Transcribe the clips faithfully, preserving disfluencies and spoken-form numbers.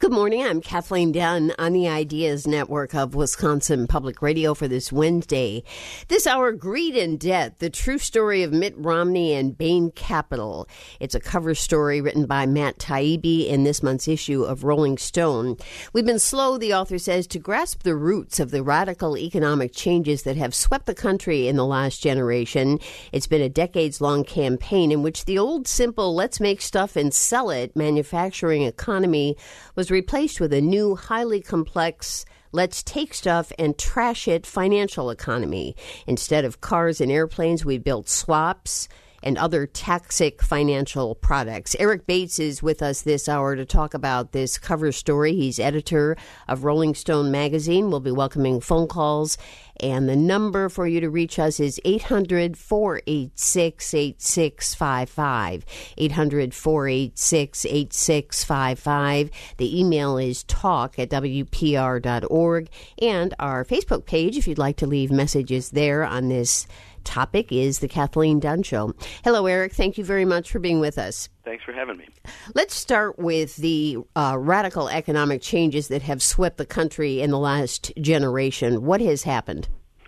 Good morning. I'm Kathleen Dunn on the Ideas Network of Wisconsin Public Radio for this Wednesday. This hour, Greed and Debt, the true story of Mitt Romney and Bain Capital. It's a cover story written by Matt Taibbi in this month's issue of Rolling Stone. We've been slow, the author says, to grasp the roots of the radical economic changes that have swept the country in the last generation. It's been a decades-long campaign in which the old simple let's make stuff and sell it manufacturing economy was replaced with a new, highly complex, let's take stuff and trash it financial economy. Instead of cars and airplanes, we built swaps and other toxic financial products. Eric Bates is with us this hour to talk about this cover story. He's editor of Rolling Stone magazine. We'll be welcoming phone calls, and the number for you to reach us is eight hundred, four eight six, eight six five five. eight hundred, four eight six, eight six five five. The email is talk at w p r dot org, and our Facebook page, if you'd like to leave messages there on this topic, is The Kathleen Dunn Show. Hello, Eric. Thank you very much for being with us. Thanks for having me. Let's start with the uh, radical economic changes that have swept the country in the last generation. What has happened?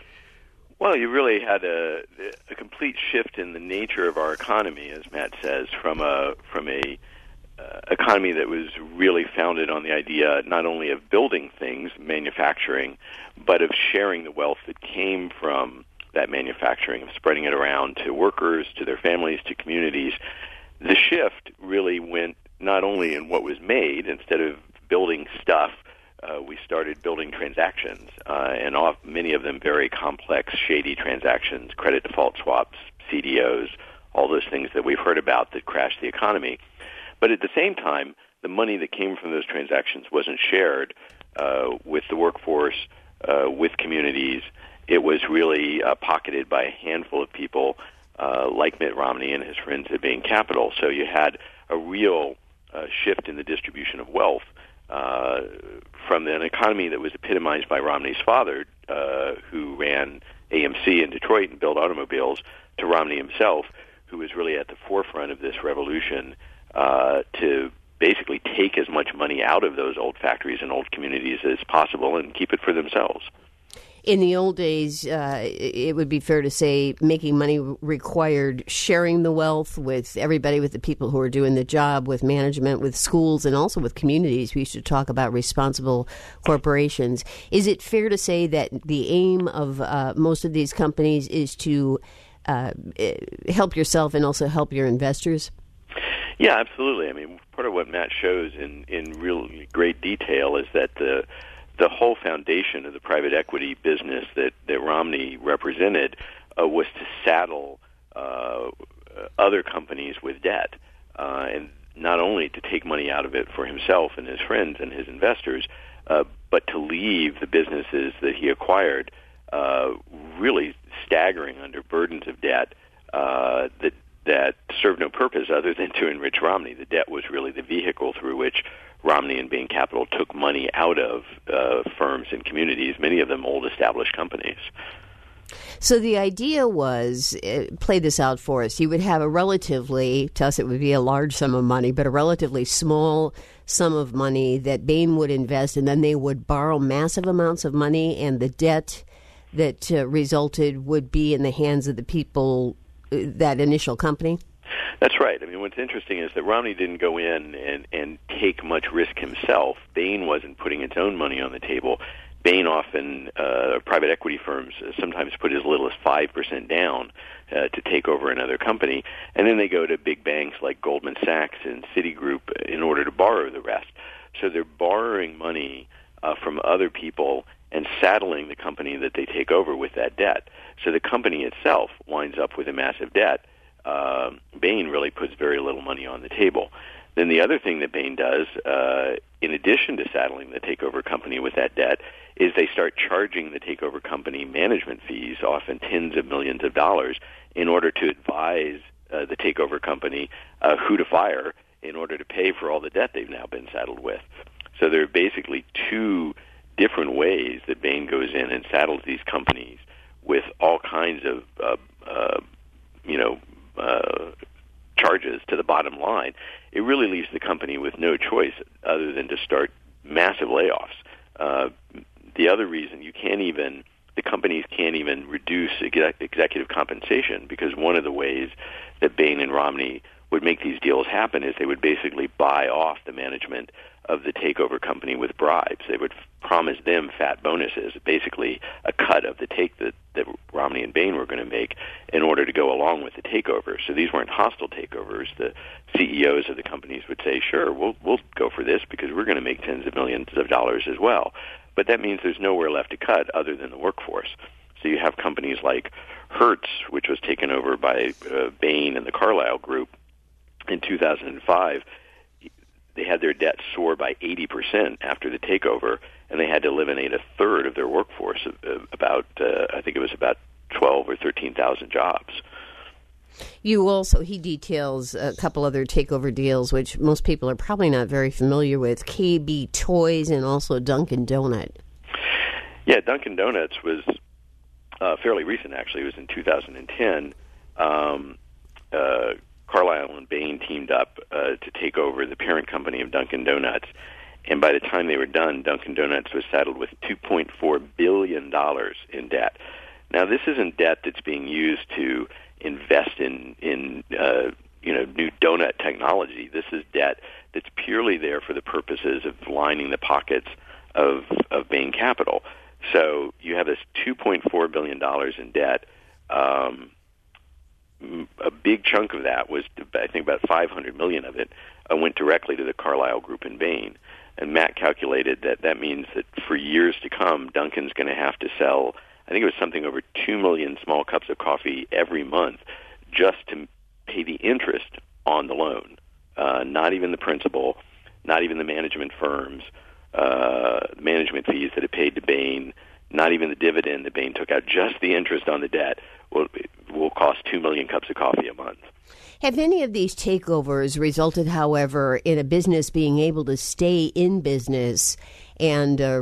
Well, you really had a, a complete shift in the nature of our economy, as Matt says, from a from a uh, economy that was really founded on the idea not only of building things, manufacturing, but of sharing the wealth that came from that manufacturing, of spreading it around to workers, to their families, to communities. The shift really went not only in what was made. Instead of building stuff, uh, we started building transactions, uh, and off, many of them very complex, shady transactions, credit default swaps, C D Os, all those things that we've heard about that crashed the economy. But at the same time, the money that came from those transactions wasn't shared uh, with the workforce, uh, with communities. It was really uh, pocketed by a handful of people uh, like Mitt Romney and his friends at Bain Capital. So you had a real uh, shift in the distribution of wealth uh, from an economy that was epitomized by Romney's father, uh, who ran A M C in Detroit and built automobiles, to Romney himself, who was really at the forefront of this revolution uh, to basically take as much money out of those old factories and old communities as possible and keep it for themselves. In the old days, uh, it would be fair to say making money required sharing the wealth with everybody, with the people who are doing the job, with management, with schools, and also with communities. We used to talk about responsible corporations. Is it fair to say that the aim of uh, most of these companies is to uh, help yourself and also help your investors? Yeah, absolutely. I mean, part of what Matt shows in, in real great detail is that the The whole foundation of the private equity business that, that Romney represented uh, was to saddle uh, other companies with debt, uh, and not only to take money out of it for himself and his friends and his investors, uh, but to leave the businesses that he acquired uh, really staggering under burdens of debt uh, that that served no purpose other than to enrich Romney. The debt was really the vehicle through which Romney and Bain Capital took money out of uh, firms and communities, many of them old established companies. So the idea was, uh, play this out for us, you would have a relatively, to us it would be a large sum of money, but a relatively small sum of money that Bain would invest, and then they would borrow massive amounts of money, and the debt that uh, resulted would be in the hands of the people, uh, that initial company? That's right. I mean, what's interesting is that Romney didn't go in and, and take much risk himself. Bain wasn't putting its own money on the table. Bain often, uh, private equity firms sometimes put as little as five percent down uh, to take over another company, and then they go to big banks like Goldman Sachs and Citigroup in order to borrow the rest. So they're borrowing money uh, from other people and saddling the company that they take over with that debt. So the company itself winds up with a massive debt. Uh, Bain really puts very little money on the table. Then the other thing that Bain does, uh, in addition to saddling the takeover company with that debt, is they start charging the takeover company management fees, often tens of millions of dollars, in order to advise uh, the takeover company uh, who to fire in order to pay for all the debt they've now been saddled with. So there are basically two different ways that Bain goes in and saddles these companies with all kinds of, uh, uh, you know, uh, charges to the bottom line. It really leaves the company with no choice other than to start massive layoffs. Uh, the other reason you can't even, the companies can't even reduce exec- executive compensation, because one of the ways that Bain and Romney would make these deals happen is they would basically buy off the management of the takeover company with bribes. They would f- promise them fat bonuses, basically a cut of the take that, that Romney and Bain were going to make in order to go along with the takeover. So these weren't hostile takeovers. The C E Os of the companies would say, sure, we'll, we'll go for this because we're going to make tens of millions of dollars as well. But that means there's nowhere left to cut other than the workforce. So you have companies like Hertz, which was taken over by uh, Bain and the Carlyle Group in two thousand five. They had their debt soar by eighty percent after the takeover, and they had to eliminate a third of their workforce, about, uh, I think it was about twelve or thirteen thousand jobs. You also, he details a couple other takeover deals, which most people are probably not very familiar with, K B Toys and also Dunkin' Donut. Yeah, Dunkin' Donuts was uh, fairly recent, actually. It was in two thousand ten. Um, uh, Carlyle and Bain teamed up uh, to take over the parent company of Dunkin' Donuts, and by the time they were done, Dunkin' Donuts was saddled with two point four billion dollars in debt. Now, this isn't debt that's being used to invest in, in uh, you know, new donut technology. This is debt that's purely there for the purposes of lining the pockets of, of Bain Capital. So you have this two point four billion dollars in debt. Um, a big chunk of that was, I think about five hundred million dollars of it, uh, went directly to the Carlyle Group and Bain. And Matt calculated that that means that for years to come, Dunkin's going to have to sell, I think it was something over two million small cups of coffee every month just to pay the interest on the loan, uh, not even the principal, not even the management firms, uh, management fees that it paid to Bain, not even the dividend that Bain took out, just the interest on the debt will will cost two million cups of coffee a month. Have any of these takeovers resulted, however, in a business being able to stay in business and uh,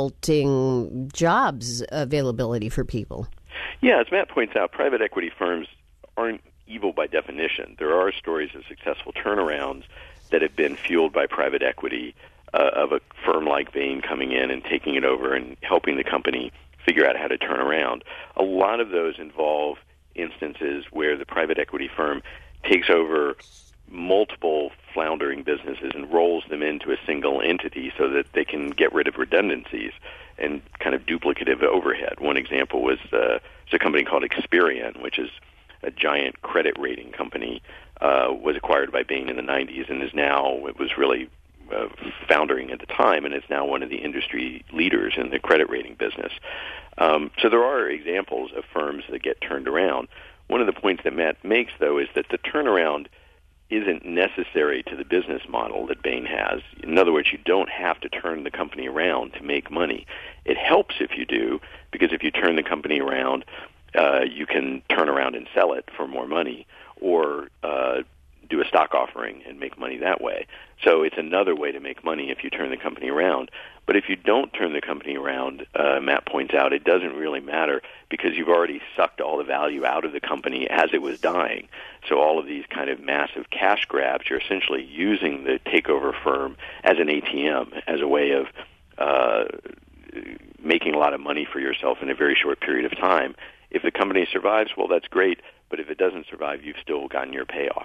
resulting jobs availability for people? Yeah, as Matt points out, private equity firms aren't evil by definition. There are stories of successful turnarounds that have been fueled by private equity, uh, of a firm like Bain coming in and taking it over and helping the company figure out how to turn around. A lot of those involve instances where the private equity firm takes over multiple floundering businesses and rolls them into a single entity so that they can get rid of redundancies and kind of duplicative overhead. One example was uh, it's a company called Experian, which is a giant credit rating company, uh, was acquired by Bain in the nineties and is now, it was really uh, foundering at the time, and it's now one of the industry leaders in the credit rating business. Um, so there are examples of firms that get turned around. One of the points that Matt makes, though, is that the turnaround isn't necessary to the business model that Bain has. In other words, you don't have to turn the company around to make money. It helps if you do, because if you turn the company around, uh, you can turn around and sell it for more money, or uh, do a stock offering and make money that way. So it's another way to make money if you turn the company around. But if you don't turn the company around, uh, Matt points out, it doesn't really matter because you've already sucked all the value out of the company as it was dying. So all of these kind of massive cash grabs, you're essentially using the takeover firm as an A T M, as a way of uh, making a lot of money for yourself in a very short period of time. If the company survives, well, that's great. But if it doesn't survive, you've still gotten your payoff.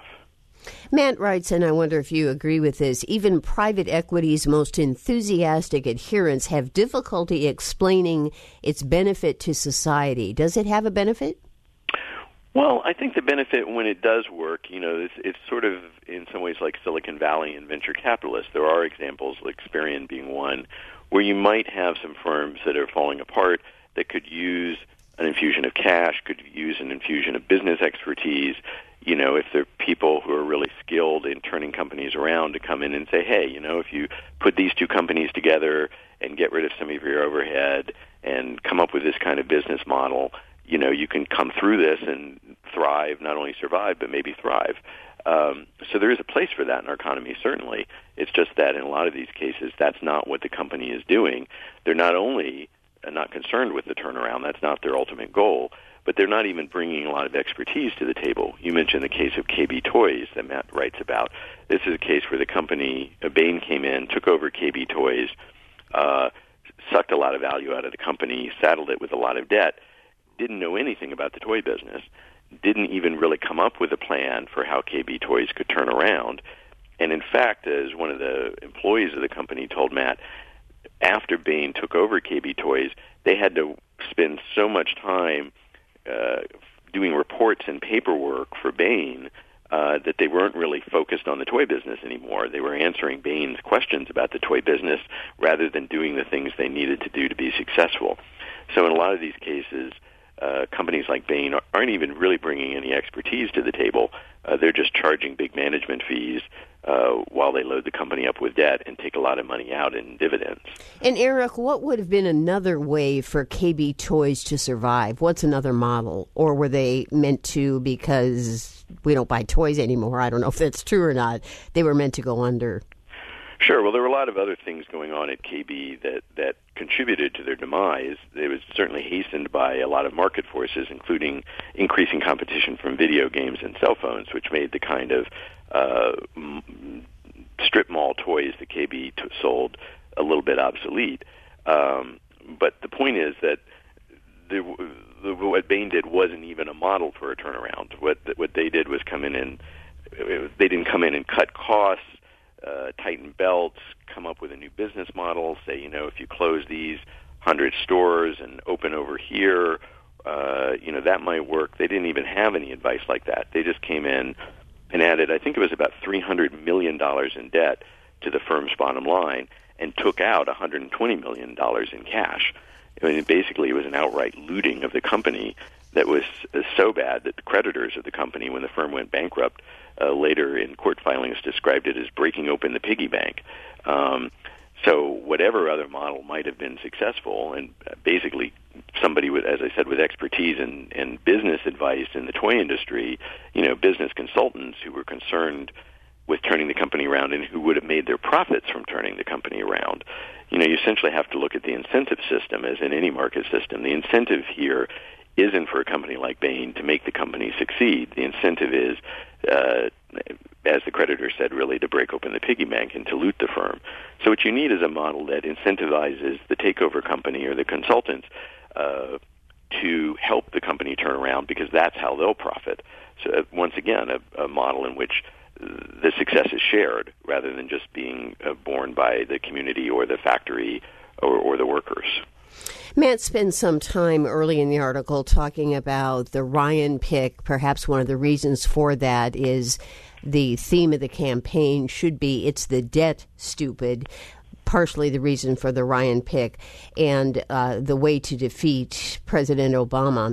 Matt writes, and I wonder if you agree with this, even private equity's most enthusiastic adherents have difficulty explaining its benefit to society. Does it have a benefit? Well, I think the benefit when it does work, you know, it's, it's sort of in some ways like Silicon Valley and venture capitalists. There are examples, like Experian being one, where you might have some firms that are falling apart that could use an infusion of cash, could use an infusion of business expertise. You know, if there are people who are really skilled in turning companies around to come in and say, hey, you know, if you put these two companies together and get rid of some of your overhead and come up with this kind of business model, you know, you can come through this and thrive, not only survive, but maybe thrive. Um, so there is a place for that in our economy, certainly. It's just that in a lot of these cases, that's not what the company is doing. They're not only not concerned with the turnaround, that's not their ultimate goal, but they're not even bringing a lot of expertise to the table. You mentioned the case of K B Toys that Matt writes about. This is a case where the company, Bain came in, took over K B Toys, uh, sucked a lot of value out of the company, saddled it with a lot of debt, didn't know anything about the toy business, didn't even really come up with a plan for how K B Toys could turn around. And in fact, as one of the employees of the company told Matt, after Bain took over K B Toys, they had to spend so much time uh, doing reports and paperwork for Bain uh, that they weren't really focused on the toy business anymore. They were answering Bain's questions about the toy business rather than doing the things they needed to do to be successful. So in a lot of these cases, uh, companies like Bain aren't even really bringing any expertise to the table. Uh, they're just charging big management fees uh, while they load the company up with debt and take a lot of money out in dividends. And Eric, what would have been another way for K B Toys to survive? What's another model? Or were they meant to, because we don't buy toys anymore, I don't know if that's true or not, they were meant to go under? Sure. Well, there were a lot of other things going on at K B that, that contributed to their demise. It was certainly hastened by a lot of market forces, including increasing competition from video games and cell phones, which made the kind of uh, strip mall toys that K B t- sold a little bit obsolete. Um, but the point is that the, the, what Bain did wasn't even a model for a turnaround. What what they did was come in and they didn't come in and cut costs, Uh, tighten belts, come up with a new business model, say, you know, if you close these one hundred stores and open over here, uh, you know, that might work. They didn't even have any advice like that. They just came in and added, I think it was about three hundred million dollars in debt to the firm's bottom line and took out one hundred twenty million dollars in cash. I mean, basically, it was an outright looting of the company that was uh, so bad that the creditors of the company, when the firm went bankrupt, uh, later in court filings described it as breaking open the piggy bank. Um, so whatever other model might have been successful, and basically somebody with, as I said, with expertise and, and business advice in the toy industry, you know, business consultants who were concerned with turning the company around and who would have made their profits from turning the company around. You know, you essentially have to look at the incentive system as in any market system. The incentive here isn't for a company like Bain to make the company succeed. The incentive is, uh, as the creditor said, really to break open the piggy bank and to loot the firm. So what you need is a model that incentivizes the takeover company or the consultants uh, to help the company turn around, because that's how they'll profit. So uh, once again, a, a model in which the success is shared rather than just being uh, borne by the community or the factory or, or the workers. Matt spends some time early in the article talking about the Ryan pick. Perhaps one of the reasons for that is the theme of the campaign should be "It's the debt, stupid." Partially the reason for the Ryan pick and uh, the way to defeat President Obama.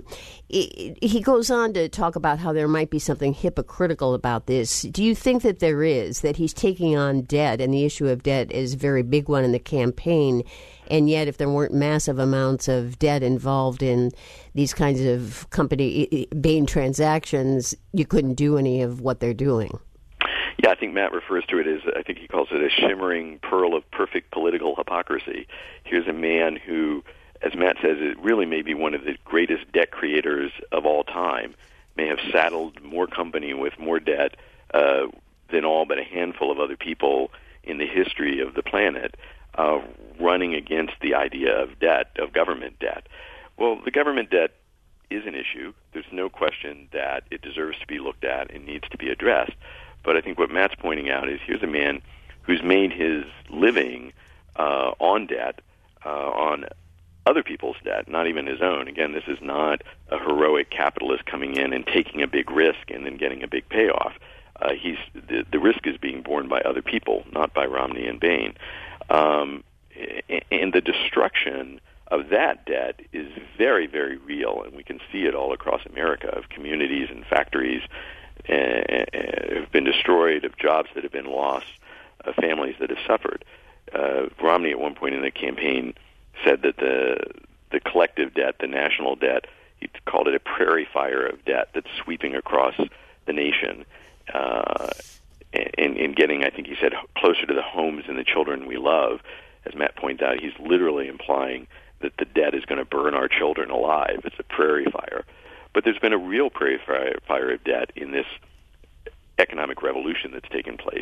He goes on to talk about how there might be something hypocritical about this. Do you think that there is, that he's taking on debt, and the issue of debt is a very big one in the campaign, and yet if there weren't massive amounts of debt involved in these kinds of company Bain transactions, you couldn't do any of what they're doing? Yeah, I think Matt refers to it as, I think he calls it a shimmering pearl of perfect political hypocrisy. Here's a man who, as Matt says, it really may be one of the greatest debt creators of all time, may have saddled more company with more debt uh, than all but a handful of other people in the history of the planet, uh, running against the idea of debt, of government debt. Well, the government debt is an issue. There's no question that it deserves to be looked at and needs to be addressed. But I think what Matt's pointing out is here's a man who's made his living uh, on debt, uh, on other people's debt, not even his own. Again, this is not a heroic capitalist coming in and taking a big risk and then getting a big payoff. Uh, he's the, the risk is being borne by other people, not by Romney and Bain. Um, and the destruction of that debt is very, very real, and we can see it all across America, of communities and factories uh, have been destroyed, of jobs that have been lost, of families that have suffered. Uh, Romney at one point in the campaign said that the the collective debt, the national debt, he called it a prairie fire of debt that's sweeping across the nation, uh, and, and getting, I think he said, closer to the homes and the children we love. As Matt pointed out, he's literally implying that the debt is going to burn our children alive. It's a prairie fire. But there's been a real prairie fire, fire of debt in this economic revolution that's taken place.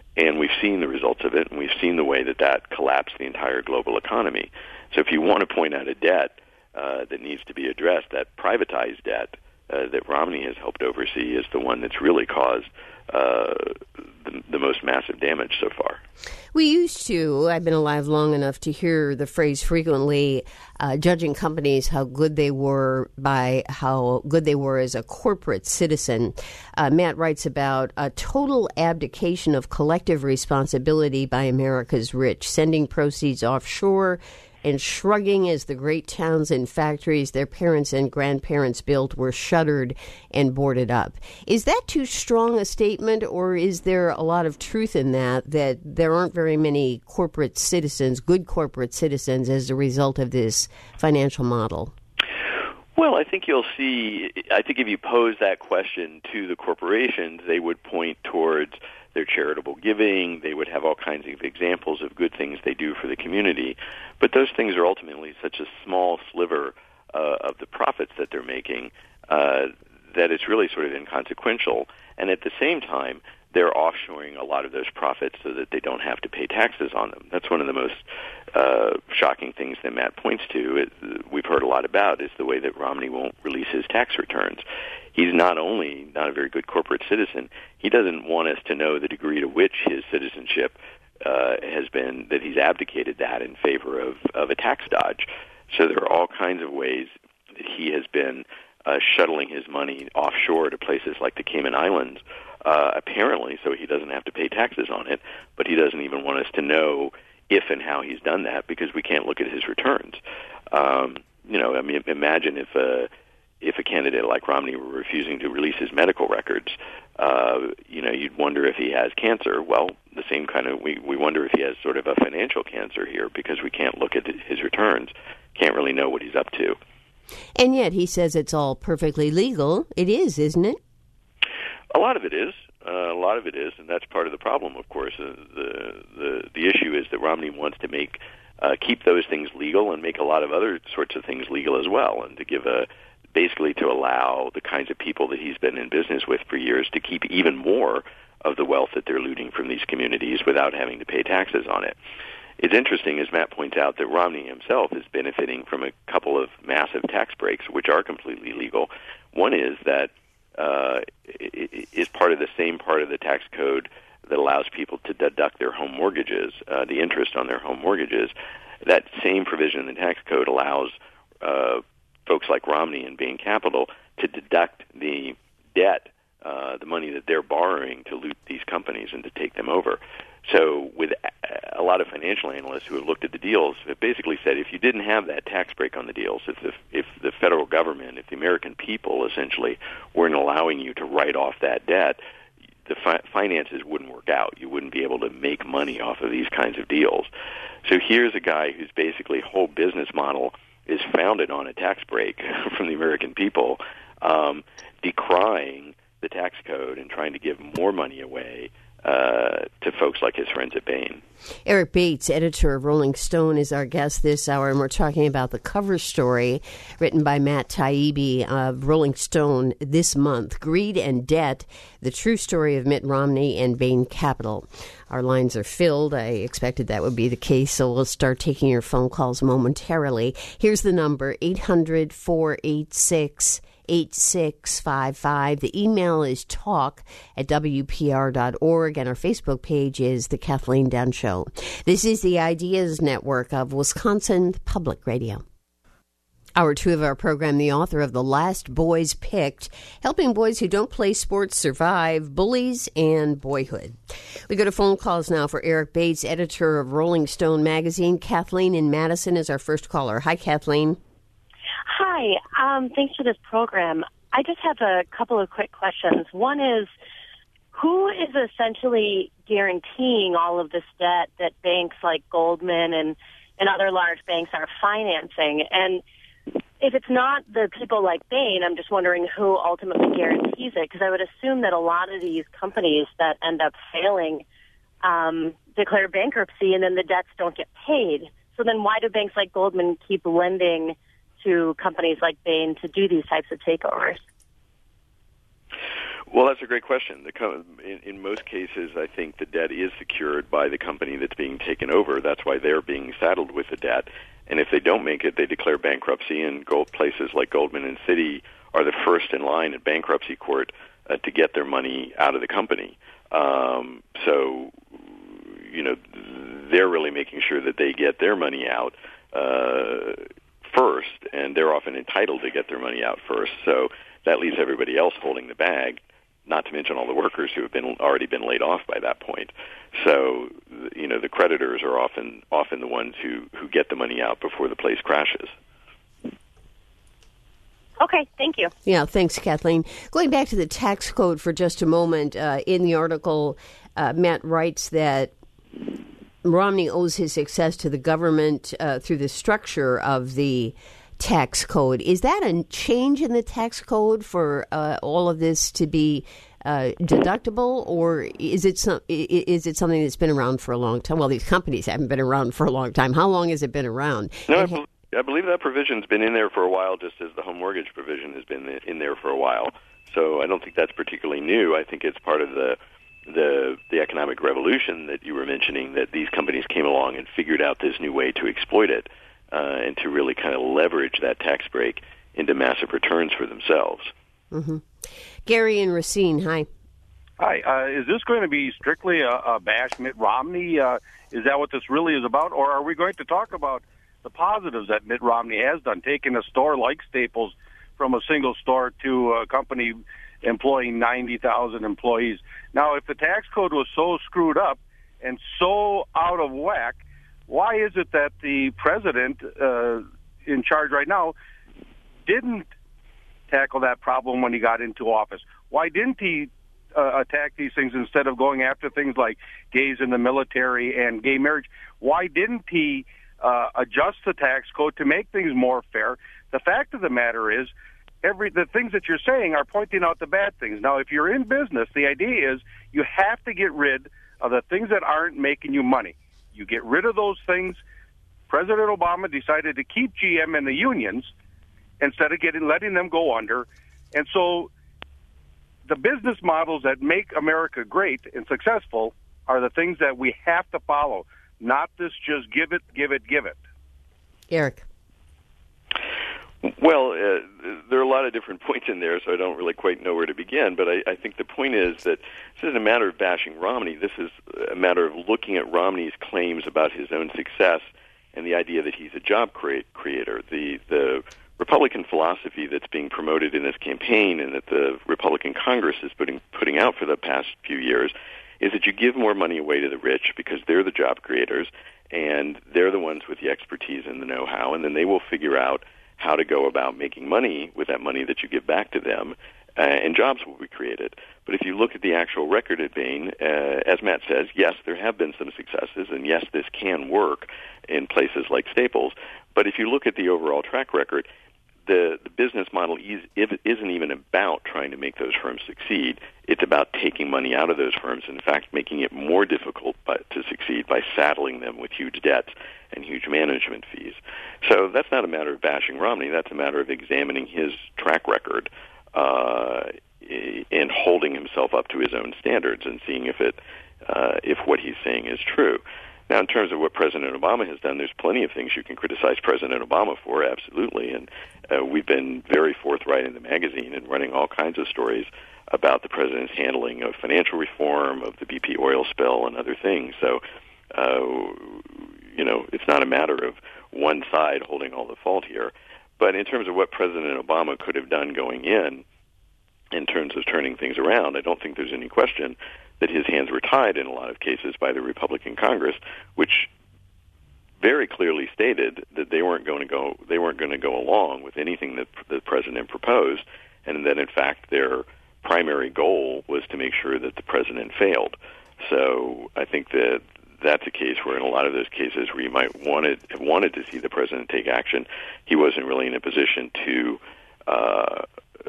And we've seen the results of it, and we've seen the way that that collapsed the entire global economy. So if you want to point out a debt uh, that needs to be addressed, that privatized debt uh, that Romney has helped oversee is the one that's really caused uh, the, the most massive damage so far. We used to, I've been alive long enough to hear the phrase frequently, uh, judging companies how good they were by how good they were as a corporate citizen. Uh, Matt writes about a total abdication of collective responsibility by America's rich, sending proceeds offshore and shrugging as the great towns and factories their parents and grandparents built were shuttered and boarded up. Is that too strong a statement, or is there a lot of truth in that, that there aren't very many corporate citizens, good corporate citizens, as a result of this financial model? Well, I think you'll see, I think if you pose that question to the corporations, they would point towards their charitable giving. They would have all kinds of examples of good things they do for the community. But those things are ultimately such a small sliver uh, of the profits that they're making uh, that it's really sort of inconsequential. And at the same time, they're offshoring a lot of those profits so that they don't have to pay taxes on them. That's one of the most uh, shocking things that Matt points to. It, we've heard a lot about is the way that Romney won't release his tax returns. He's not only not a very good corporate citizen, he doesn't want us to know the degree to which his citizenship uh, has been, that he's abdicated that in favor of, of a tax dodge. So there are all kinds of ways that he has been uh, shuttling his money offshore to places like the Cayman Islands, uh, apparently so he doesn't have to pay taxes on it, but he doesn't even want us to know if and how he's done that because we can't look at his returns. Um, you know, I mean, imagine if a, if a candidate like Romney were refusing to release his medical records, uh, you know, you'd wonder if he has cancer. Well, the same kind of, we, we wonder if he has sort of a financial cancer here because we can't look at his returns, can't really know what he's up to. And yet he says it's all perfectly legal. It is, isn't it? A lot of it is. Uh, a lot of it is, and that's part of the problem, of course. Uh, the, the the issue is that Romney wants to make uh, keep those things legal and make a lot of other sorts of things legal as well, and to give a basically to allow the kinds of people that he's been in business with for years to keep even more of the wealth that they're looting from these communities without having to pay taxes on it. It's interesting, as Matt points out, that Romney himself is benefiting from a couple of massive tax breaks, which are completely legal. One is that uh, is part of the same part of the tax code that allows people to deduct their home mortgages, uh, the interest on their home mortgages. That same provision in the tax code allows uh, folks like Romney and Bain Capital to deduct the debt, uh, the money that they're borrowing to loot these companies and to take them over. So with a lot of financial analysts who have looked at the deals have basically said if you didn't have that tax break on the deals, if the, if the federal government, if the American people essentially weren't allowing you to write off that debt, the fi- finances wouldn't work out. You wouldn't be able to make money off of these kinds of deals. So here's a guy whose basically whole business model is founded on a tax break from the American people, um, decrying the tax code and trying to give more money away uh, to folks like his friends at Bain. Eric Bates, editor of Rolling Stone, is our guest this hour, and we're talking about the cover story written by Matt Taibbi of Rolling Stone this month, Greed and Debt, the true story of Mitt Romney and Bain Capital. Our lines are filled. I expected that would be the case, so we'll start taking your phone calls momentarily. Here's the number, eight hundred, four eight six, eight six five five. The email is talk at W P R dot org, and our Facebook page is The Kathleen Dunn Show. This is the Ideas Network of Wisconsin Public Radio. Hour two of our program, the author of The Last Boys Picked, helping boys who don't play sports survive bullies and boyhood. We go to phone calls now for Eric Bates, editor of Rolling Stone magazine. Kathleen in Madison is our first caller. Hi, Kathleen. Hi. Um, thanks for this program. I just have a couple of quick questions. One is, who is essentially guaranteeing all of this debt that banks like Goldman and, and other large banks are financing? And if it's not the people like Bain, I'm just wondering who ultimately guarantees it, because I would assume that a lot of these companies that end up failing um, declare bankruptcy and then the debts don't get paid. So then why do banks like Goldman keep lending to companies like Bain to do these types of takeovers? Well, that's a great question. The co- in, in most cases, I think the debt is secured by the company that's being taken over. That's why they're being saddled with the debt. And if they don't make it, they declare bankruptcy, and gold places like Goldman and Citi are the first in line at bankruptcy court uh, to get their money out of the company. Um, so, you know, they're really making sure that they get their money out uh, first, and they're often entitled to get their money out first. So that leaves everybody else holding the bag, not to mention all the workers who have been already been laid off by that point. So, you know, the creditors are often often the ones who, who get the money out before the place crashes. Okay, thank you. Yeah, thanks, Kathleen. Going back to the tax code for just a moment, uh, in the article, uh, Matt writes that Romney owes his success to the government uh, through the structure of the tax code. Is that a change in the tax code for uh, all of this to be uh, deductible, or is it some, is it something that's been around for a long time? Well, these companies haven't been around for a long time. How long has it been around? No, and I, believe, I believe that provision's been in there for a while, just as the home mortgage provision has been in there for a while. So I don't think that's particularly new. I think it's part of the the the economic revolution that you were mentioning, that these companies came along and figured out this new way to exploit it uh, and to really kind of leverage that tax break into massive returns for themselves. Mm-hmm. Gary and Racine, hi. Hi. Uh, is this going to be strictly a, a bash Mitt Romney? Uh, is that what this really is about? Or are we going to talk about the positives that Mitt Romney has done, taking a store like Staples from a single store to a company employing ninety thousand employees? Now, if the tax code was so screwed up and so out of whack, why is it that the president uh, in charge right now didn't tackle that problem when he got into office? Why didn't he uh, attack these things instead of going after things like gays in the military and gay marriage? Why didn't he uh, adjust the tax code to make things more fair? The fact of the matter is, every the things that you're saying are pointing out the bad things. Now, if you're in business, the idea is you have to get rid of the things that aren't making you money. You get rid of those things. President Obama decided to keep G M and the unions instead of getting letting them go under. And so the business models that make America great and successful are the things that we have to follow, not this just give it, give it, give it. Eric. Well, uh, there are a lot of different points in there, so I don't really quite know where to begin. But I, I think the point is that this isn't a matter of bashing Romney. This is a matter of looking at Romney's claims about his own success and the idea that he's a job create, creator. The the Republican philosophy that's being promoted in this campaign and that the Republican Congress is putting putting out for the past few years is that you give more money away to the rich because they're the job creators and they're the ones with the expertise and the know-how, and then they will figure out how to go about making money with that money that you give back to them, uh, and jobs will be created. But if you look at the actual record at Bain, uh, as Matt says, yes, there have been some successes, and yes, this can work in places like Staples. But if you look at the overall track record, the, the business model is, isn't even about trying to make those firms succeed. It's about taking money out of those firms, and in fact, making it more difficult by, to succeed by saddling them with huge debts and huge management fees. So that's not a matter of bashing Romney. That's a matter of examining his track record uh, and holding himself up to his own standards and seeing if it uh, if what he's saying is true. Now, in terms of what President Obama has done, there's plenty of things you can criticize President Obama for, absolutely. And uh, we've been very forthright in the magazine and running all kinds of stories about the president's handling of financial reform, of the B P oil spill, and other things. So, uh, you know, it's not a matter of one side holding all the fault here. But in terms of what President Obama could have done going in, in terms of turning things around, I don't think there's any question that his hands were tied in a lot of cases by the Republican Congress, which very clearly stated that they weren't going to go they weren't going to go along with anything that the president proposed, and that in fact their primary goal was to make sure that the president failed. So I think that that's a case where in a lot of those cases where you might wanted have wanted to see the president take action, he wasn't really in a position to uh,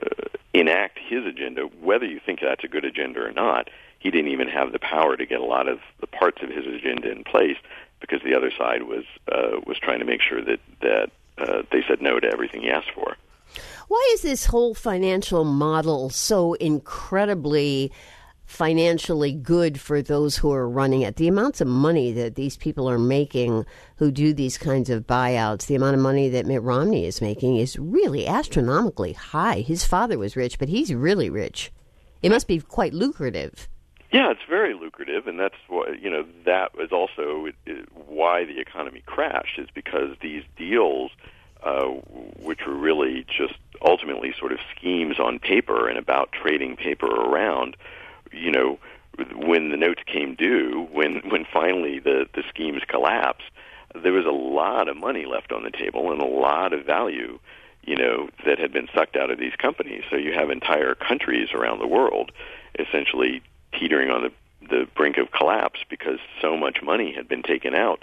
enact his agenda. Whether you think that's a good agenda or not, he didn't even have the power to get a lot of the parts of his agenda in place because the other side was uh, was trying to make sure that that uh, they said no to everything he asked for. Why is this whole financial model so incredibly financially good for those who are running it? The amounts of money that these people are making who do these kinds of buyouts, the amount of money that Mitt Romney is making is really astronomically high. His father was rich, but he's really rich. It must be quite lucrative. Yeah, it's very lucrative, and that's why, you know, that was also why the economy crashed, is because these deals, uh, which were really just ultimately sort of schemes on paper and about trading paper around, you know, when the notes came due, when, when finally the, the schemes collapsed, there was a lot of money left on the table and a lot of value, you know, that had been sucked out of these companies. So you have entire countries around the world essentially teetering on the, the brink of collapse because so much money had been taken out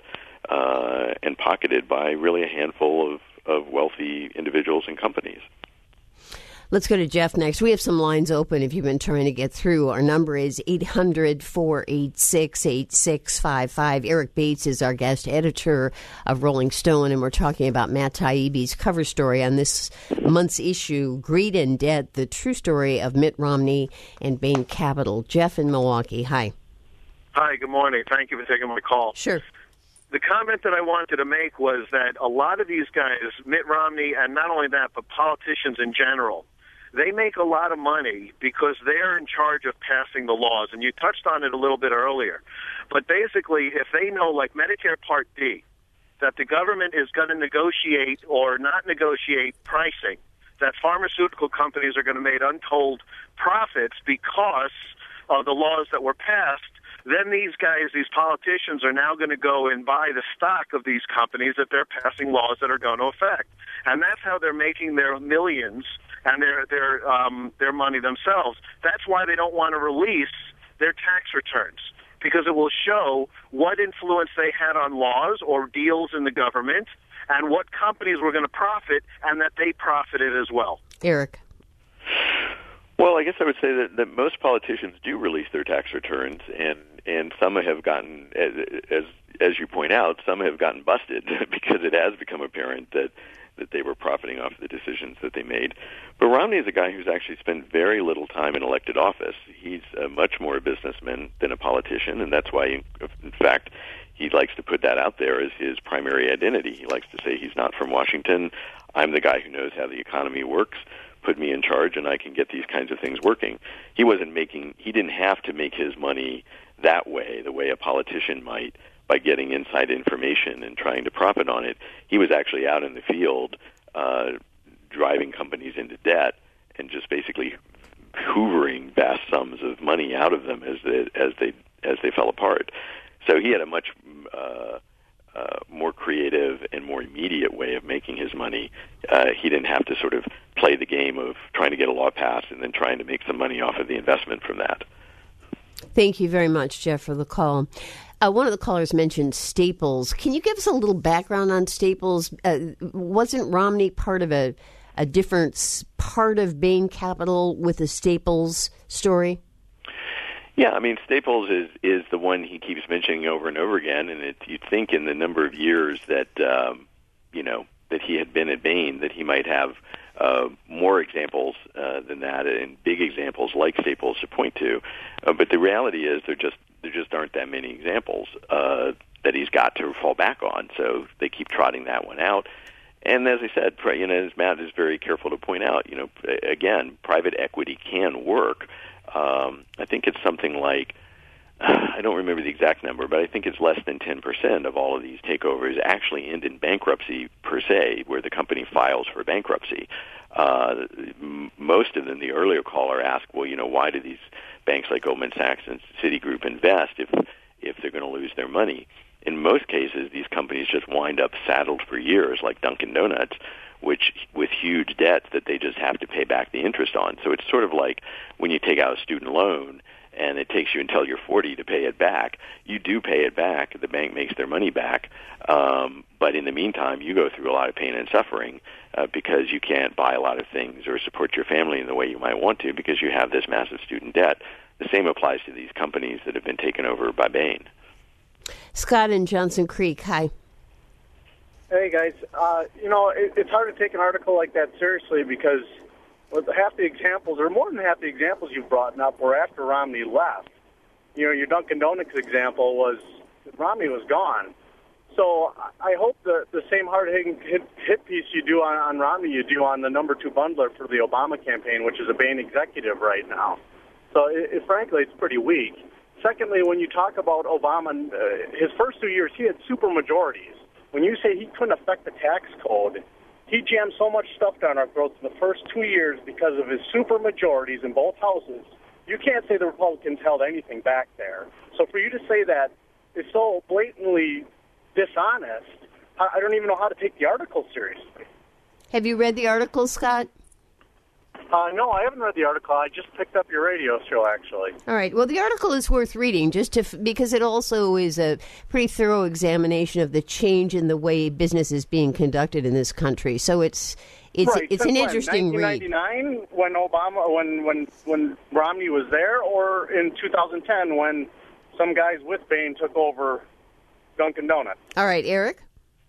uh, and pocketed by really a handful of, of wealthy individuals and companies. Let's go to Jeff next. We have some lines open if you've been trying to get through. Our number is eight hundred, four eight six, eight six five five. Eric Bates is our guest editor of Rolling Stone, and we're talking about Matt Taibbi's cover story on this month's issue, Greed and Debt, the true story of Mitt Romney and Bain Capital. Jeff in Milwaukee, hi. Hi, good morning. Thank you for taking my call. Sure. The comment that I wanted to make was that a lot of these guys, Mitt Romney, and not only that, but politicians in general, they make a lot of money because they're in charge of passing the laws. And you touched on it a little bit earlier. But basically, if they know, like Medicare Part D, that the government is going to negotiate or not negotiate pricing, that pharmaceutical companies are going to make untold profits because of the laws that were passed, then these guys, these politicians, are now going to go and buy the stock of these companies that they're passing laws that are going to affect. And that's how they're making their millions and their their um, their money themselves. That's why they don't want to release their tax returns, because it will show what influence they had on laws or deals in the government and what companies were going to profit and that they profited as well. Eric. Well, I guess I would say that, that most politicians do release their tax returns, and, and some have gotten, as as you point out, some have gotten busted because it has become apparent that, that they were profiting off the decisions that they made. But Romney is a guy who's actually spent very little time in elected office. He's uh, much more a businessman than a politician, and that's why, in fact, he likes to put that out there as his primary identity. He likes to say he's not from Washington. I'm the guy who knows how the economy works. Put me in charge and I can get these kinds of things working. He wasn't making, he didn't have to make his money that way, the way a politician might, by getting inside information and trying to profit on it. He was actually out in the field uh, driving companies into debt and just basically hoovering vast sums of money out of them as they, as they, as they fell apart. So he had a much uh, uh, more creative and more immediate way of making his money. Uh, he didn't have to sort of play the game of trying to get a law passed and then trying to make some money off of the investment from that. Thank you very much, Jeff, for the call. Uh, one of the callers mentioned Staples. Can you give us a little background on Staples? Uh, wasn't Romney part of a, a different part of Bain Capital with the Staples story? Yeah, I mean, Staples is, is the one he keeps mentioning over and over again, and it, you'd think in the number of years that, um, you know, that he had been at Bain, that he might have uh, more examples uh, than that, and big examples like Staples to point to. Uh, but the reality is there just there just aren't that many examples uh, that he's got to fall back on, so they keep trotting that one out. And as I said, you know, as Matt is very careful to point out, you know, again, private equity can work. Um, I think it's something like, I don't remember the exact number, but I think it's less than ten percent of all of these takeovers actually end in bankruptcy per se, where the company files for bankruptcy. Uh, m- most of them, the earlier caller asked, well, you know, why do these banks like Goldman Sachs and Citigroup invest if if they're going to lose their money? In most cases, these companies just wind up saddled for years, like Dunkin' Donuts, which with huge debts that they just have to pay back the interest on. So it's sort of like when you take out a student loan and it takes you until you're forty to pay it back. You do pay it back. The bank makes their money back. Um, but in the meantime, you go through a lot of pain and suffering uh, because you can't buy a lot of things or support your family in the way you might want to because you have this massive student debt. The same applies to these companies that have been taken over by Bain. Scott in Johnson Creek, hi. Hey, guys. Uh, you know, it, it's hard to take an article like that seriously because well, half the examples, or more than half the examples you've brought up, were after Romney left. You know, your Dunkin' Donuts example was Romney was gone. So I hope the, the same hard-hitting hit, hit piece you do on, on Romney you do on the number two bundler for the Obama campaign, which is a Bain executive right now. So, it, it, frankly, it's pretty weak. Secondly, when you talk about Obama, uh, his first two years, he had supermajorities. When you say he couldn't affect the tax code, he jammed so much stuff down our throats in the first two years because of his supermajorities in both houses. You can't say the Republicans held anything back there. So for you to say that is so blatantly dishonest, I don't even know how to take the article seriously. Have you read the article, Scott? Uh, no, I haven't read the article. I just picked up your radio show, actually. All right. Well, the article is worth reading just to, because it also is a pretty thorough examination of the change in the way business is being conducted in this country. So it's it's right. it's Since an when? interesting nineteen ninety-nine, read. When Obama, when when when Romney was there, or in two thousand ten when some guys with Bain took over Dunkin' Donuts. All right, Eric?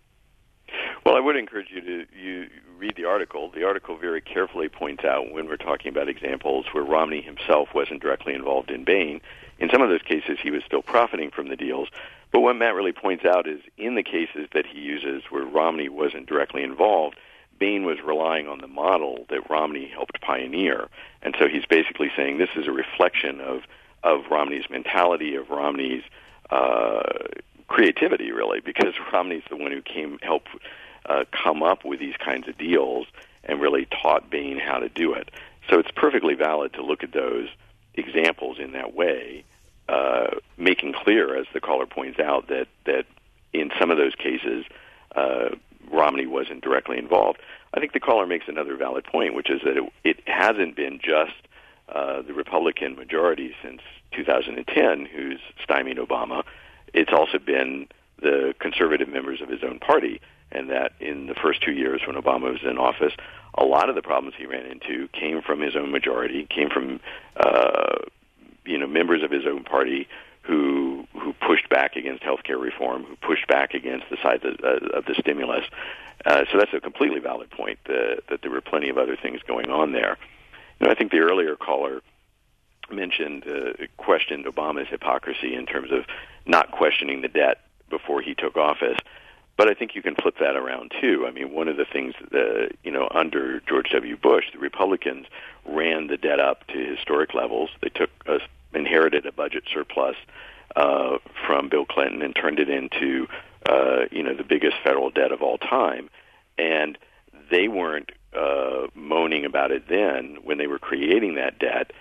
Well, I would encourage you to you read the article. The article very carefully points out when we're talking about examples where Romney himself wasn't directly involved in Bain. In some of those cases, he was still profiting from the deals. But what Matt really points out is in the cases that he uses where Romney wasn't directly involved, Bain was relying on the model that Romney helped pioneer. And so he's basically saying this is a reflection of, of Romney's mentality, of Romney's uh, creativity, really, because Romney's the one who came helped uh, come up with these kinds of deals and really taught Bain how to do it. So it's perfectly valid to look at those examples in that way, uh, making clear, as the caller points out, that, that in some of those cases, uh, Romney wasn't directly involved. I think the caller makes another valid point, which is that it, it hasn't been just uh, the Republican majority since two thousand ten who's stymied Obama. It's also been the conservative members of his own party, and that in the first two years when Obama was in office, a lot of the problems he ran into came from his own majority, came from uh, you know members of his own party who who pushed back against health care reform, who pushed back against the size of, uh, of the stimulus. Uh, so that's a completely valid point, uh, that there were plenty of other things going on there. You know, I think the earlier caller mentioned, uh, questioned Obama's hypocrisy in terms of not questioning the debt before he took office. But I think you can flip that around, too. I mean, one of the things, that, you know, under George W. Bush, the Republicans ran the debt up to historic levels. They took a, inherited a budget surplus uh, from Bill Clinton and turned it into, uh, you know, the biggest federal debt of all time. And they weren't uh, moaning about it then when they were creating that debt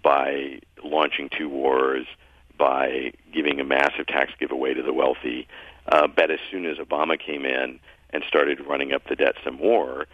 by launching two wars, by giving a massive tax giveaway to the wealthy. Uh, but as soon as Obama came in and started running up the debt some more,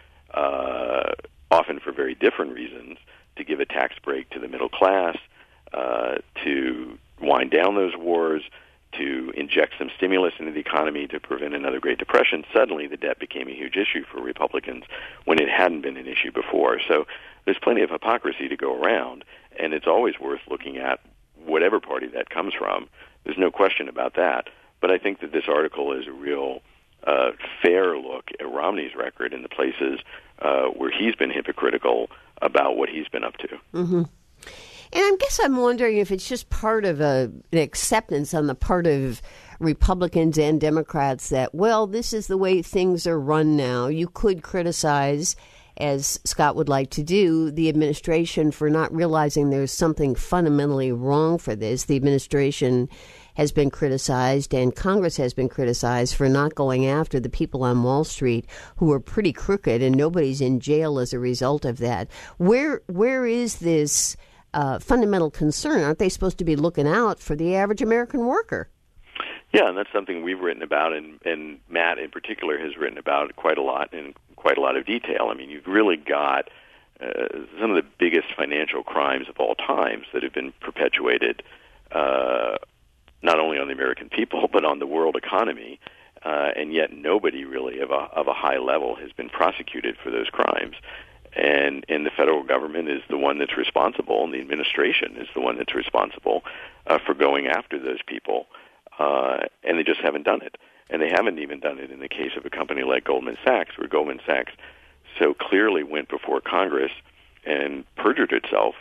uh, often for very different reasons, to give a tax break to the middle class, uh, to wind down those wars, to inject some stimulus into the economy to prevent another Great Depression, suddenly the debt became a huge issue for Republicans when it hadn't been an issue before. So there's plenty of hypocrisy to go around, and it's always worth looking at whatever party that comes from. There's no question about that. But I think that this article is a real uh, fair look at Romney's record in the places uh, where he's been hypocritical about what he's been up to. Mm-hmm. And I guess I'm wondering if it's just part of a, an acceptance on the part of Republicans and Democrats that, well, this is the way things are run now. You could criticize, as Scott would like to do, the administration for not realizing there's something fundamentally wrong for this. The administration has been criticized, and Congress has been criticized for not going after the people on Wall Street who are pretty crooked, and nobody's in jail as a result of that. Where where is this uh, fundamental concern? Aren't they supposed to be looking out for the average American worker? Yeah, and that's something we've written about, and, and Matt in particular has written about quite a lot in quite a lot of detail. I mean, you've really got uh, some of the biggest financial crimes of all times that have been perpetuated uh, not only on the American people, but on the world economy, uh, and yet nobody really of a, of a high level has been prosecuted for those crimes. And, and the federal government is the one that's responsible, and the administration is the one that's responsible uh, for going after those people, uh, and they just haven't done it. And they haven't even done it in the case of a company like Goldman Sachs, where Goldman Sachs so clearly went before Congress and perjured itself,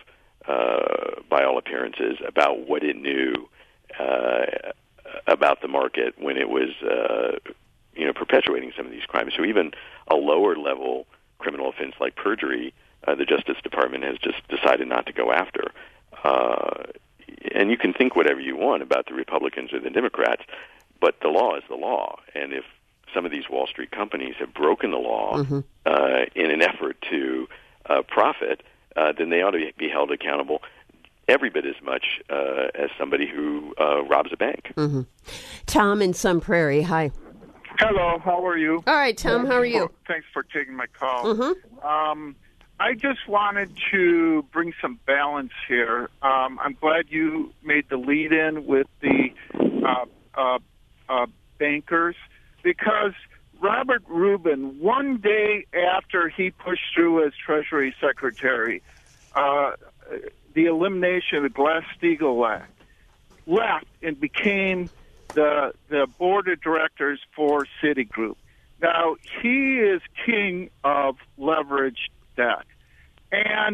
uh, by all appearances, about what it knew uh, about the market when it was, uh, you know, perpetuating some of these crimes. So even a lower level criminal offense like perjury, uh, the Justice Department has just decided not to go after. Uh, and you can think whatever you want about the Republicans or the Democrats, but the law is the law. And if some of these Wall Street companies have broken the law mm-hmm. uh, in an effort to uh, profit, uh, then they ought to be held accountable every bit as much uh, as somebody who uh, robs a bank. Mm-hmm. Tom in Sun Prairie, hi. Hello, how are you? All right, Tom, how are you? For, thanks for taking my call. Mm-hmm. Um, I just wanted to bring some balance here. Um, I'm glad you made the lead-in with the uh, uh, uh, bankers, because Robert Rubin, one day after he pushed through as Treasury Secretary, uh, the elimination of the Glass-Steagall Act, left and became the the board of directors for Citigroup. Now, he is king of leveraged debt. And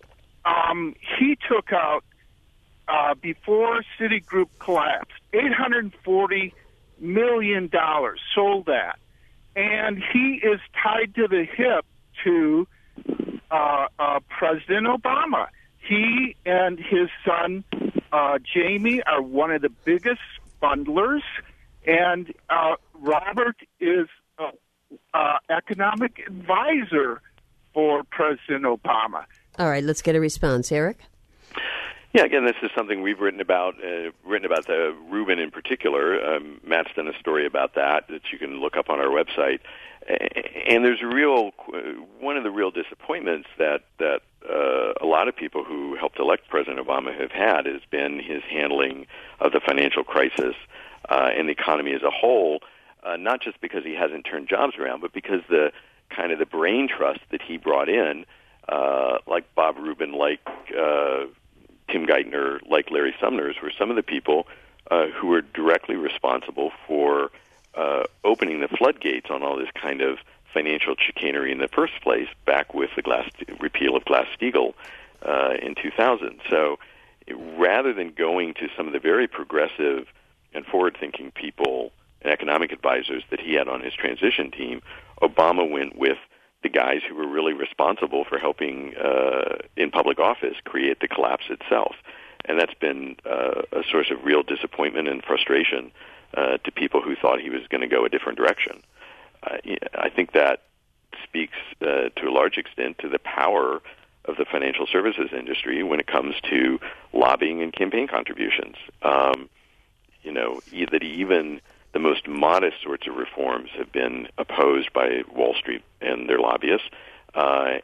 um, he took out, uh, before Citigroup collapsed, eight hundred forty million dollars, sold that. And he is tied to the hip to uh, uh, President Obama. He and his son, uh, Jamie, are one of the biggest bundlers, and uh, Robert is uh, uh, economic advisor for President Obama. All right, let's get a response. Eric? Yeah, again, this is something we've written about, uh, written about the Rubin in particular. Um, Matt's done a story about that that you can look up on our website. And there's a real, one of the real disappointments that, that uh, a lot of people who helped elect President Obama have had has been his handling of the financial crisis uh, and the economy as a whole, uh, not just because he hasn't turned jobs around, but because the kind of the brain trust that he brought in, uh, like Bob Rubin, like uh, Tim Geithner, like Larry Summers, were some of the people uh, who were directly responsible for uh, opening the floodgates on all this kind of financial chicanery in the first place, back with the Glass, repeal of Glass-Steagall uh, in two thousand. So rather than going to some of the very progressive and forward-thinking people and economic advisors that he had on his transition team, Obama went with the guys who were really responsible for helping, uh, in public office, create the collapse itself. And that's been uh, a source of real disappointment and frustration uh, to people who thought he was going to go a different direction. Uh, I think that speaks uh, to a large extent to the power of the financial services industry when it comes to lobbying and campaign contributions. Um, you know, that even the most modest sorts of reforms have been opposed by Wall Street and their lobbyists, uh,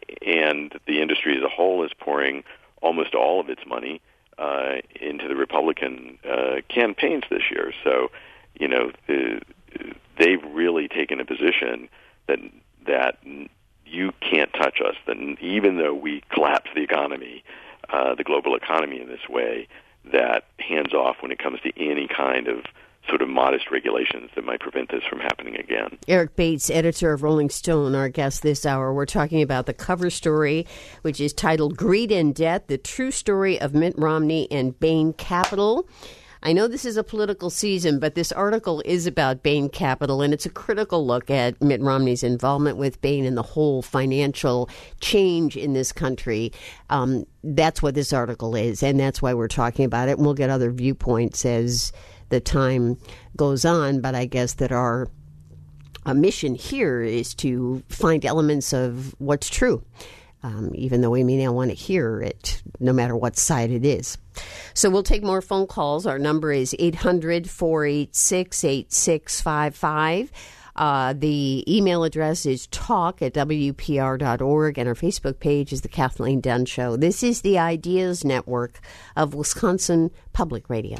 and the industry as a whole is pouring almost all of its money uh, into the Republican uh, campaigns this year. So, you know, the, they've really taken a position that that you can't touch us. That even though we collapse the economy, uh, the global economy in this way, that hands off when it comes to any kind of sort of modest regulations that might prevent this from happening again. Eric Bates, editor of Rolling Stone, our guest this hour. We're talking about the cover story, which is titled Greed and Debt, the True Story of Mitt Romney and Bain Capital. I know this is a political season, but this article is about Bain Capital, and it's a critical look at Mitt Romney's involvement with Bain and the whole financial change in this country. Um, that's what this article is, and that's why we're talking about it. And we'll get other viewpoints as the time goes on, but I guess that our, our mission here is to find elements of what's true, um, even though we may not want to hear it, no matter what side it is. So we'll take more phone calls. Our number is eight hundred, four eight six, eight six five five. Uh, the email address is talk at W P R dot org, and our Facebook page is The Kathleen Dunn Show. This is the Ideas Network of Wisconsin Public Radio.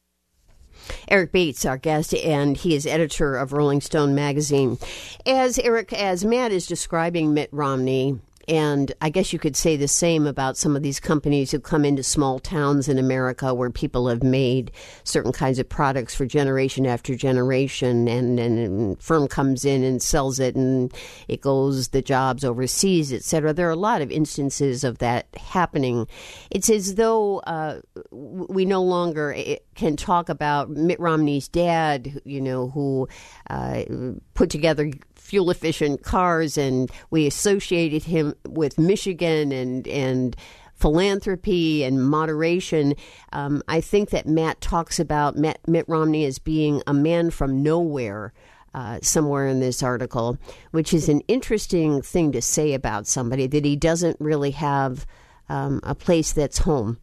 Eric Bates, our guest, and he is editor of Rolling Stone magazine. As Eric, as Matt is describing Mitt Romney, and I guess you could say the same about some of these companies who come into small towns in America where people have made certain kinds of products for generation after generation, and, and a firm comes in and sells it, and it goes the jobs overseas, et cetera. There are a lot of instances of that happening. It's as though uh, we no longer can talk about Mitt Romney's dad, you know, who uh, put together fuel-efficient cars, and we associated him with Michigan and and philanthropy and moderation. Um, I think that Matt talks about Matt, Mitt Romney as being a man from nowhere uh, somewhere in this article, which is an interesting thing to say about somebody, that he doesn't really have um, a place that's home.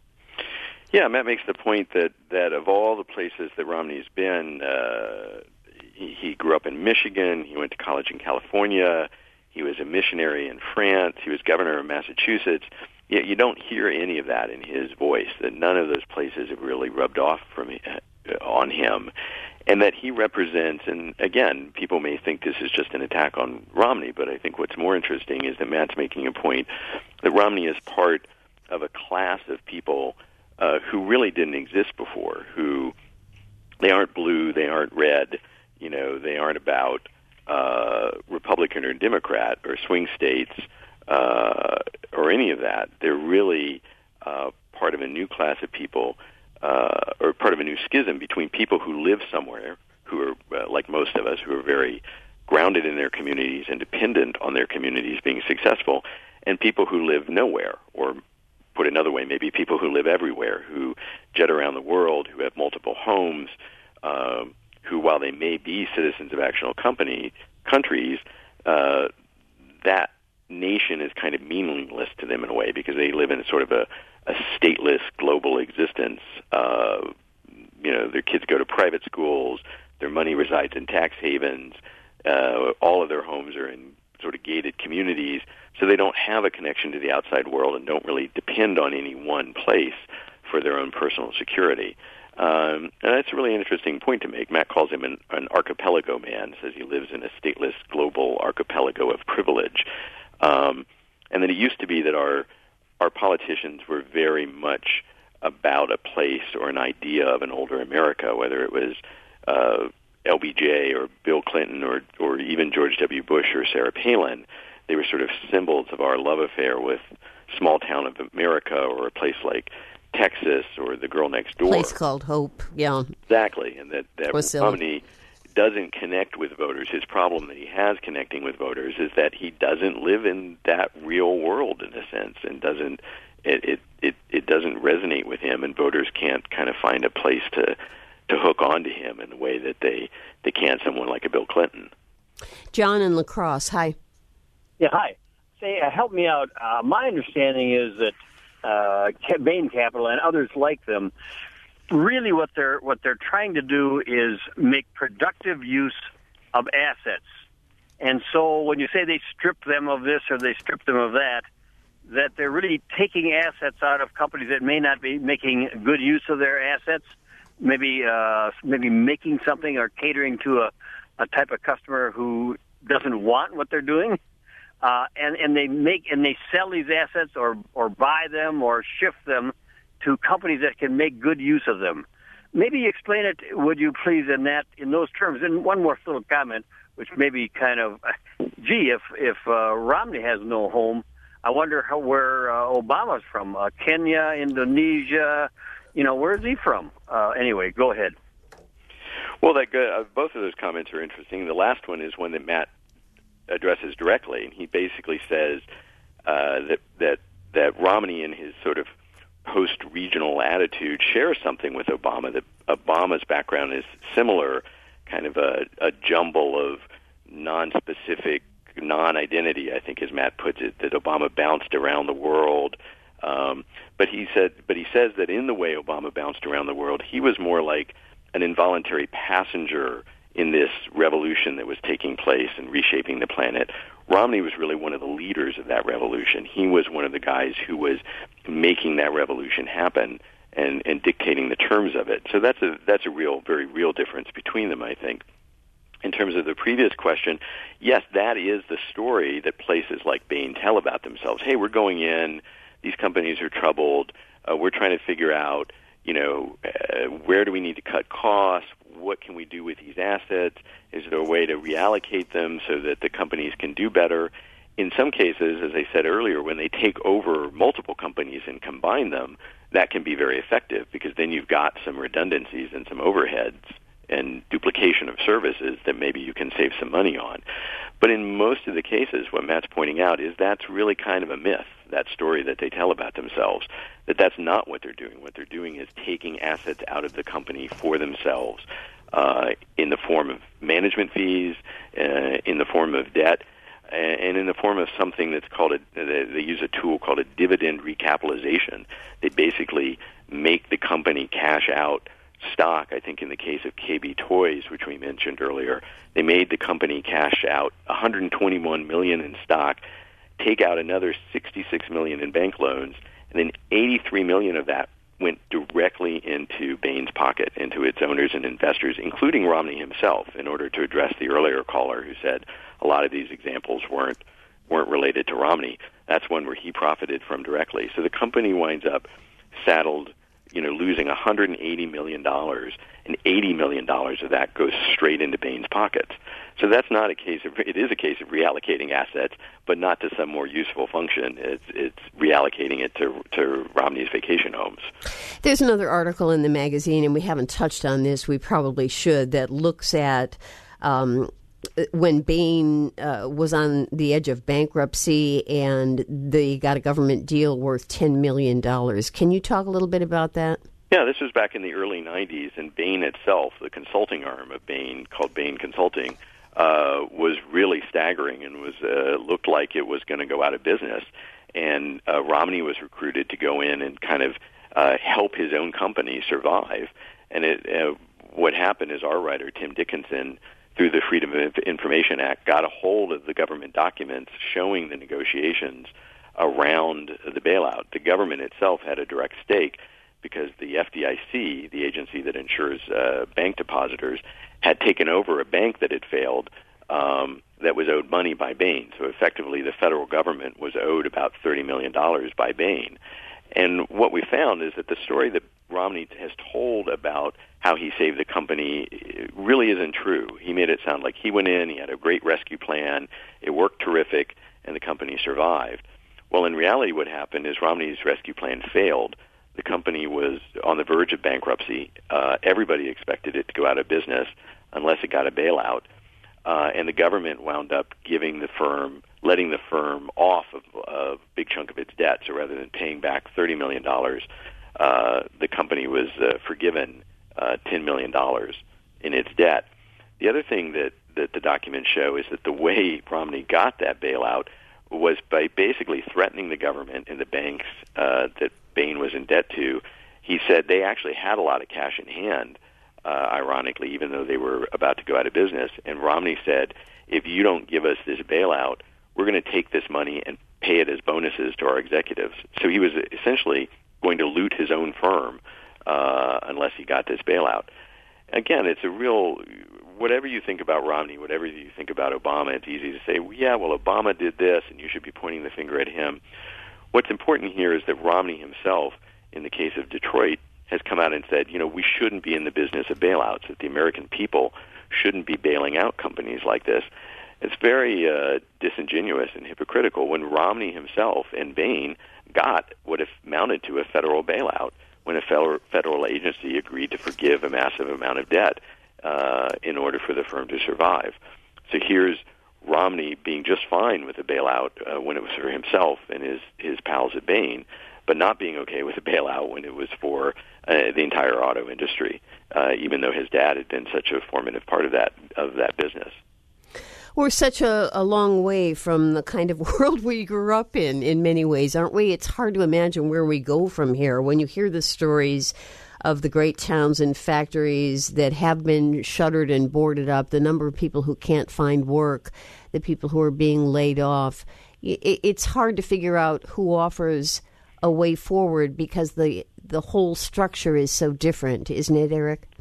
Yeah, Matt makes the point that, that of all the places that Romney's been, uh, he, he grew up in Michigan, he went to college in California, he was a missionary in France, he was governor of Massachusetts. Yet you don't hear any of that in his voice, that none of those places have really rubbed off from uh, on him, and that he represents, and again, people may think this is just an attack on Romney, but I think what's more interesting is that Matt's making a point that Romney is part of a class of people Uh, who really didn't exist before, who they aren't blue, they aren't red, you know, they aren't about uh, Republican or Democrat or swing states uh, or any of that. They're really uh, part of a new class of people, uh, or part of a new schism between people who live somewhere, who are, uh, like most of us, who are very grounded in their communities and dependent on their communities being successful, and people who live nowhere, or put another way, maybe people who live everywhere, who jet around the world, who have multiple homes, um, who, while they may be citizens of actual company countries, uh, that nation is kind of meaningless to them in a way, because they live in sort of a, a stateless global existence. Uh, you know, their kids go to private schools, their money resides in tax havens, uh, all of their homes are in sort of gated communities, so they don't have a connection to the outside world and don't really depend on any one place for their own personal security. Um, and that's a really interesting point to make. Matt calls him an, an archipelago man, says he lives in a stateless global archipelago of privilege. Um, and that it used to be that our our politicians were very much about a place or an idea of an older America, whether it was uh, L B J or Bill Clinton or, or even George W. Bush or Sarah Palin. They were sort of symbols of our love affair with small town of America, or a place like Texas or the girl next door. Place called Hope, yeah. Exactly, and that, that Romney doesn't connect with voters. His problem that he has connecting with voters is that he doesn't live in that real world, in a sense, and doesn't it, it, it, it doesn't resonate with him, and voters can't kind of find a place to to hook onto him in the way that they, they can someone like a Bill Clinton. John in La Crosse, hi. Yeah, hi. Say, uh, help me out. Uh, my understanding is that uh, Bain Capital and others like them, really what they're what they're trying to do is make productive use of assets. And so when you say they strip them of this or they strip them of that, that they're really taking assets out of companies that may not be making good use of their assets, maybe uh, maybe making something or catering to a, a type of customer who doesn't want what they're doing. Uh, and, and they make and they sell these assets or, or buy them or shift them to companies that can make good use of them. Maybe explain it, would you please, in that in those terms. And one more little comment, which may be kind of, gee, if if uh, Romney has no home, I wonder how, where uh, Obama's from. Uh, Kenya, Indonesia, you know, where is he from? Uh, anyway, go ahead. Well, that uh, both of those comments are interesting. The last one is one that Matt addresses directly, and he basically says uh, that that that Romney, in his sort of post-regional attitude, shares something with Obama. That Obama's background is similar, kind of a, a jumble of non-specific, non-identity, I think, as Matt puts it. That Obama bounced around the world, um, but he said, but he says that in the way Obama bounced around the world, he was more like an involuntary passenger in this revolution that was taking place and reshaping the planet. Romney was really one of the leaders of that revolution. He was one of the guys who was making that revolution happen and, and dictating the terms of it. So that's a that's a real, very real difference between them, I think. in terms of the previous question, yes, that is the story that places like Bain tell about themselves. Hey, we're going in. These companies are troubled. Uh, we're trying to figure out, you know, uh, where do we need to cut costs? What can we do with these assets? Is there a way to reallocate them so that the companies can do better? In some cases, as I said earlier, when they take over multiple companies and combine them, that can be very effective because then you've got some redundancies and some overheads and duplication of services that maybe you can save some money on. But in most of the cases, what Matt's pointing out is that's really kind of a myth, that story that they tell about themselves, that that's not what they're doing. What they're doing is taking assets out of the company for themselves uh, in the form of management fees, uh, in the form of debt, and in the form of something that's called a, they use a tool called a dividend recapitalization. They basically make the company cash out stock. I think in the case of K B Toys, which we mentioned earlier, they made the company cash out one hundred twenty-one million dollars in stock, take out another sixty-six million dollars in bank loans, and then eighty-three million dollars of that went directly into Bain's pocket, into its owners and investors, including Romney himself, in order to address the earlier caller who said a lot of these examples weren't weren't related to Romney. That's one where he profited from directly. So the company winds up saddled, you know, losing one hundred eighty million dollars, and eighty million dollars of that goes straight into Bain's pockets. So that's not a case of, it is a case of reallocating assets, but not to some more useful function. It's it's reallocating it to to Romney's vacation homes. There's another article in the magazine, and we haven't touched on this, we probably should, that looks at um, when Bain uh, was on the edge of bankruptcy and they got a government deal worth ten million dollars. Can you talk a little bit about that? Yeah, this was back in the early nineties, and Bain itself, the consulting arm of Bain, called Bain Consulting, uh, was really staggering and was uh, looked like it was going to go out of business. And uh, Romney was recruited to go in and kind of uh, help his own company survive. And it, uh, what happened is our writer, Tim Dickinson, through the Freedom of Information Act, got a hold of the government documents showing the negotiations around the bailout. The government itself had a direct stake because the F D I C, the agency that insures uh, bank depositors, had taken over a bank that had failed um, that was owed money by Bain. So effectively the federal government was owed about thirty million dollars by Bain. And what we found is that the story that Romney has told about how he saved the company really isn't true. He made it sound like he went in, he had a great rescue plan, it worked terrific, and the company survived. Well, in reality, what happened is Romney's rescue plan failed. The company was on the verge of bankruptcy. Uh, everybody expected it to go out of business unless it got a bailout. Uh, and the government wound up giving the firm, letting the firm off of a big chunk of its debt. So rather than paying back thirty million dollars, uh, the company was uh, forgiven uh, ten million dollars in its debt. The other thing that, that the documents show is that the way Romney got that bailout was by basically threatening the government and the banks uh, that Bain was in debt to. He said they actually had a lot of cash in hand, uh, ironically, even though they were about to go out of business. And Romney said, if you don't give us this bailout, we're going to take this money and pay it as bonuses to our executives. So he was essentially going to loot his own firm uh, unless he got this bailout. Again, it's a real, whatever you think about Romney, whatever you think about Obama, it's easy to say, well, yeah, well, Obama did this, and you should be pointing the finger at him. What's important here is that Romney himself, in the case of Detroit, has come out and said, you know, we shouldn't be in the business of bailouts, that the American people shouldn't be bailing out companies like this. It's very uh, disingenuous and hypocritical when Romney himself and Bain got what amounted to a federal bailout when a federal, federal agency agreed to forgive a massive amount of debt uh, in order for the firm to survive. So here's Romney being just fine with a bailout uh, when it was for himself and his, his pals at Bain, but not being okay with a bailout when it was for uh, the entire auto industry, uh, even though his dad had been such a formative part of that of that business. We're such a, a long way from the kind of world we grew up in, in many ways, aren't we? It's hard to imagine where we go from here. When you hear the stories of the great towns and factories that have been shuttered and boarded up, the number of people who can't find work, the people who are being laid off, it, it's hard to figure out who offers a way forward because the the whole structure is so different, isn't it, Eric?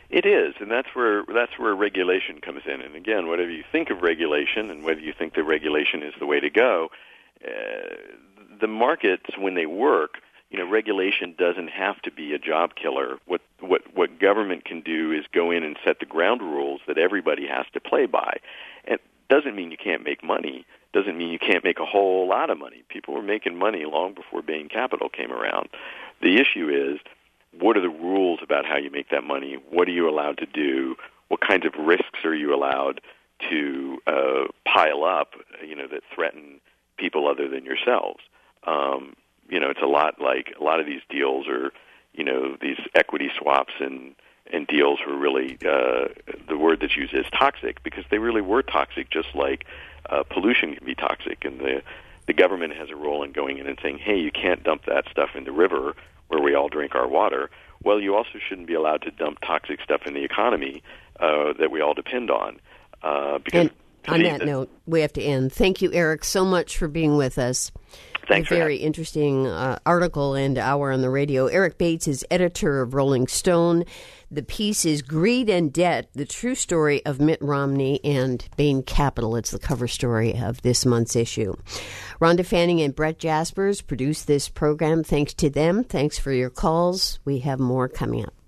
It is, and that's where that's where regulation comes in. And again, whatever you think of regulation, and whether you think that regulation is the way to go, uh, the markets, when they work, you know, regulation doesn't have to be a job killer. What what what government can do is go in and set the ground rules that everybody has to play by. And it doesn't mean you can't make money. Doesn't mean you can't make a whole lot of money. People were making money long before Bain Capital came around. The issue is, what are the rules about how you make that money? What are you allowed to do? What kinds of risks are you allowed to uh, pile up, you know, that threaten people other than yourselves? Um, you know, it's a lot like a lot of these deals are, you know, these equity swaps and, and deals were really, uh, the word that's used is toxic, because they really were toxic, just like uh, pollution can be toxic. And the, the government has a role in going in and saying, hey, you can't dump that stuff in the river where we all drink our water. Well, you also shouldn't be allowed to dump toxic stuff in the economy uh, that we all depend on. Uh, because and on that, that note, we have to end. Thank you, Eric, so much for being with us. Thanks a very interesting uh, article and hour on the radio. Eric Bates is editor of Rolling Stone. The piece is Greed and Debt, the true story of Mitt Romney and Bain Capital. It's the cover story of this month's issue. Rhonda Fanning and Brett Jaspers produced this program. Thanks to them. Thanks for your calls. We have more coming up.